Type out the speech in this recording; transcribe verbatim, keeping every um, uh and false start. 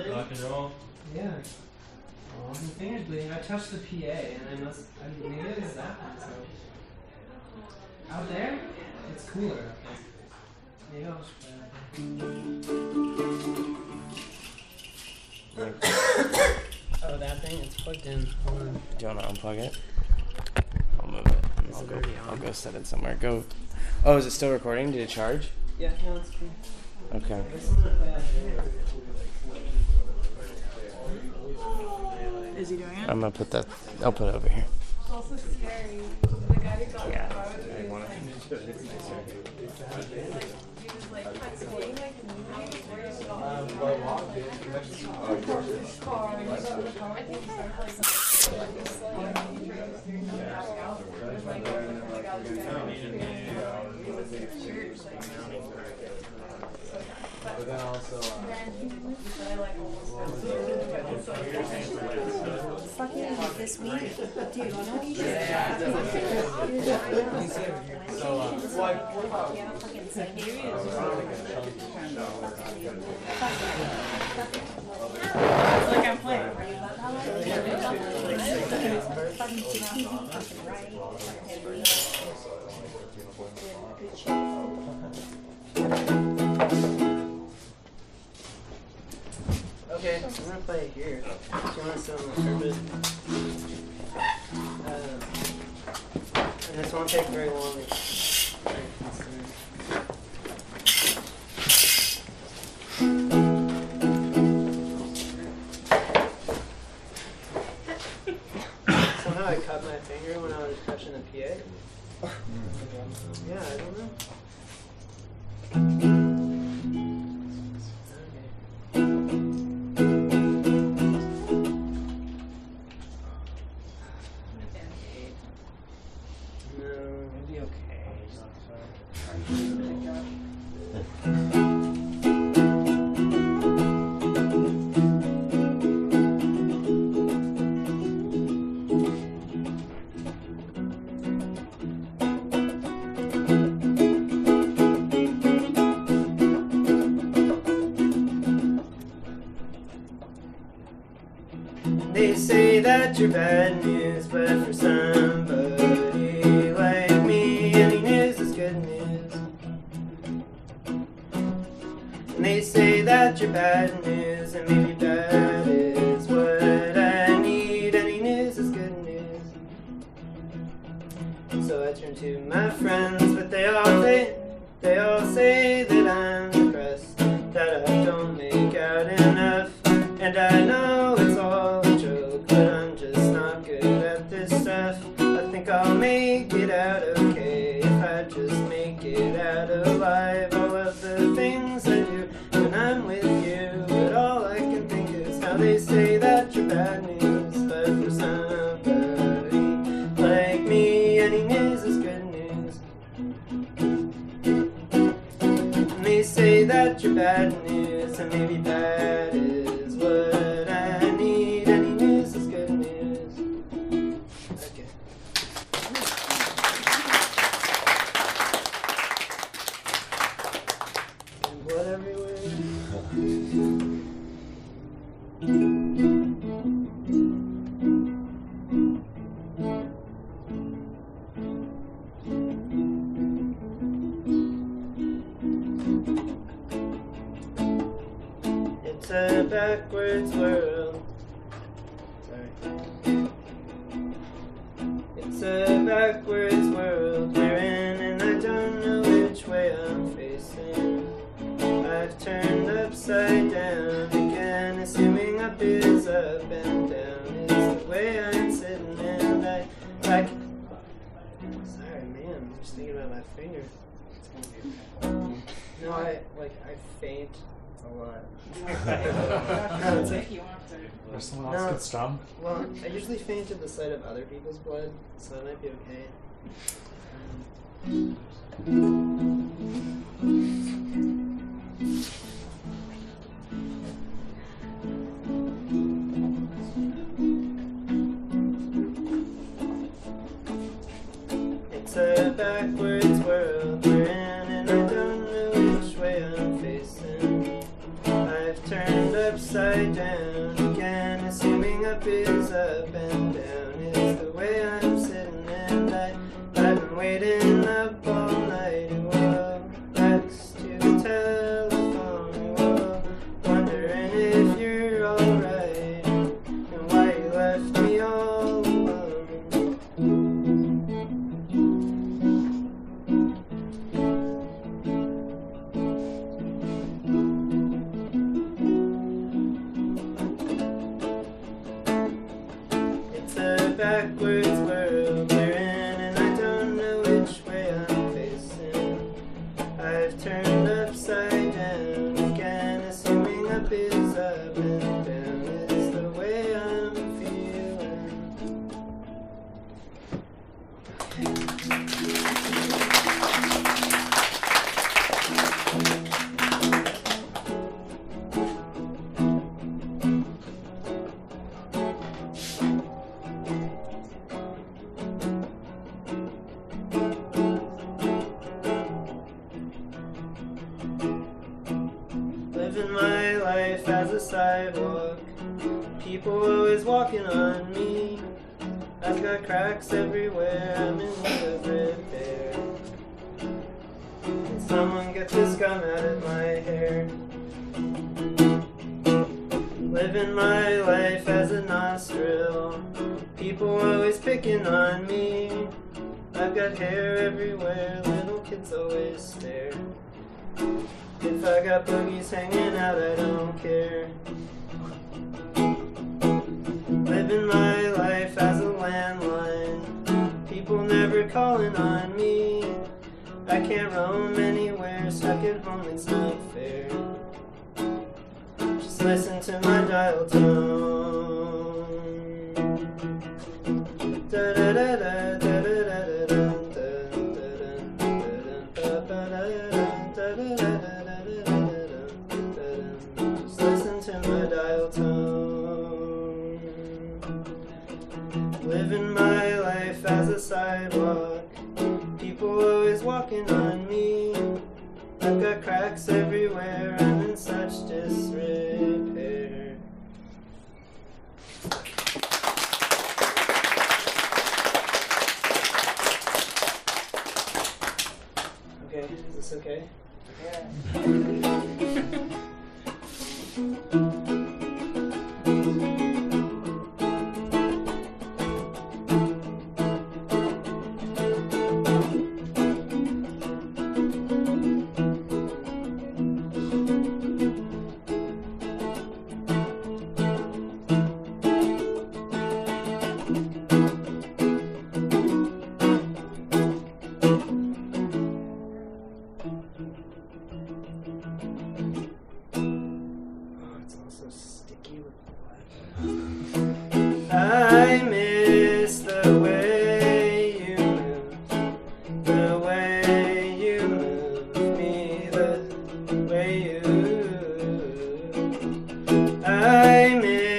Really? Rock and roll. Yeah. Oh, my finger's bleeding. I touched the P A and I must. I mean, maybe it was that one. So out there, it's cooler. Okay. Maybe I'll just play out there. Oh, that thing? It's plugged in. Hold on. Do you want to unplug it? I'll move it. And I'll, it go, already on? I'll go set it somewhere. Go. Oh, is it still recording? Did it charge? Yeah, no, it's cool. Okay. I guess I'm gonna play out here. Is he doing it? I'm gonna put that. I'll put it over here. It's also scary. The guy who got Yeah. the car with me was like, he was like, I'm skating like a movie. Where is it all? I think he started like, back out. It was like, like I was But then also, uh, Fucking this week, dude, you know what you should yeah, do? so, uh, what, Fucking Sunday. like I'm playing. okay, so I'm gonna play it here. Do you want to sit on the carpet? Uh, and this won't take very long. It's very concerned. Somehow I cut my finger when I was touching the P A. Yeah, I don't know. They say that you're bad news, but for somebody like me, any news is good news. And they say that you're bad news, and maybe bad is what I need. Any news is good news. So I turn to my friends, but they all say, they all say that I'm depressed, that I don't make out enough, and I know it's all a joke, but I'm just not good at this stuff. I think I'll make it out okay if I just make it out alive. All of the things I do when I'm with you, but all I can think is how they say that you're bad news, but for somebody like me, any news is good news. And they say that you're bad news, and maybe bad is what I need. Any news is good news. Okay. And blood everywhere. It's a backwards world. Sorry. It's a backwards world we're in, and I don't know which way I'm facing. I've turned upside down again, assuming up is up and down is the way I'm sitting, and I like. Sorry, man. I'm just thinking about my finger. It's gonna be okay. No, I like I faint a lot. If you want to. Or someone else No. could strum. Well, I usually faint at the sight of other people's blood, so I might be okay. Um, it's a backwards world we're in, and I don't know which way I'm facing. I've turned upside down again, assuming up is up and down is the way I'm sitting, and I, I've been waiting up all night, well, next to the telephone, well, wondering if you're alright, and why you left me all alone. It's a backwards world we're in, and I don't know which way I'm facing. I've turned upside down again, assuming up is up and down is the way I'm feeling. Living my life as a sidewalk, people always walking on me. I've got cracks everywhere, I'm in need of repair. Can someone get this gum out of my hair? Living my life as a nostril, people always picking on me. I've got hair everywhere, little kids always stare. If I got boogies hanging out, I don't care. Living my life as a landline, people never calling on me. I can't roam anywhere, stuck at home, it's not fair. Just listen to my dial tone. Da da da da da da da da living my life as a sidewalk, people always walking on me. I've got cracks everywhere, I'm in such disrepair. Okay, is this okay? Yeah. I miss the way you move, the way you move me, the way you. I miss